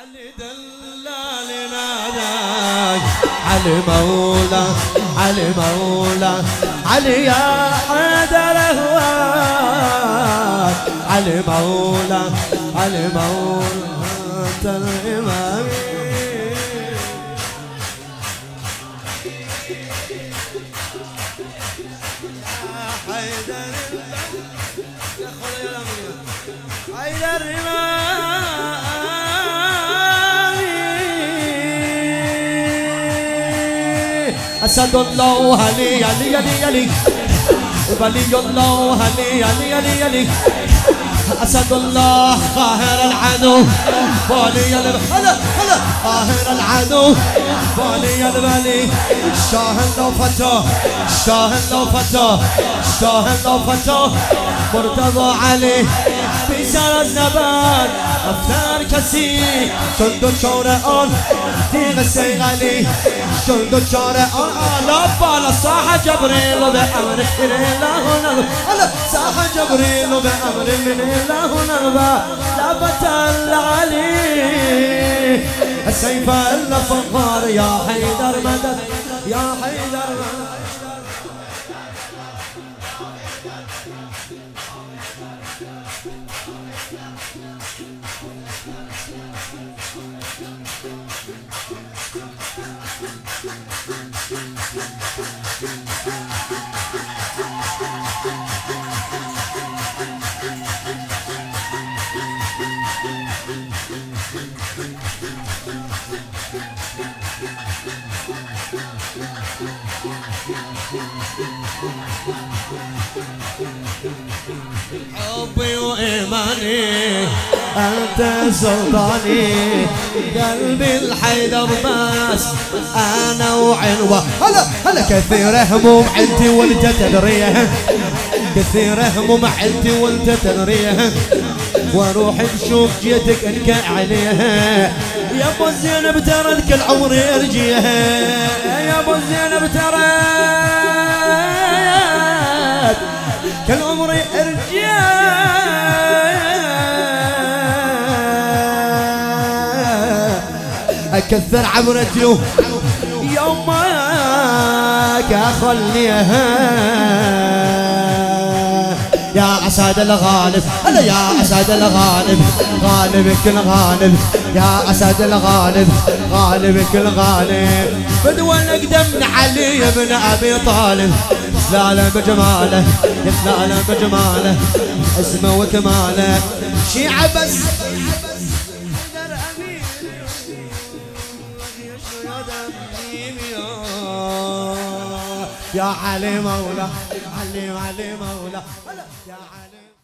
علي دلال ناداك علي مولا علي مولا علي يا حيدر هواك علي مولا علي مولا انت الامام يا حيدر يا خويا حيدر أسد الله هلي هلي هلي هلي ولي الله هلي هلي هلي هلي أسد الله قاهر العدو ولي هلا هلا قاهر العدو ولي البلي الشاهد لو فتاه الشاهد لو فتاه الشاهد لو فتاه مرتضى علي في سر النبات أفتار كسي شندو شورئون تيغ السيغالي شندو شورئون لا بالا صاح جبريل بأمر من الله هلا صاح جبريل بأمر من الله نرضى لا بتل علي السيف إلا فخار يا حيدر مدد يا حيدر مدد حبي وإيماني أنت سلطاني قلبي الحيدر بس أنا وعنوة هلا هلا كثير هموم عندي وانت تدريه كثير هموم عندي وانت تدريه واروح نشوف جيتك انك عليها يا ابو زينب ترى كل عمري ارجيها يا ابو زينب ترى كل عمري ارجيها اكثر عمرتي يوم ماك اخليها يا أسد الغالب هلا يا أسد الغالب غالب كل غالب يا أسد الغالب غالب كل غالب بدوى أقدم علي بن أبي طالب يتلالى بجماله يتلالى بجماله اسمه وكماله شيعة بس يا علي مولا علي علي مولا يا علي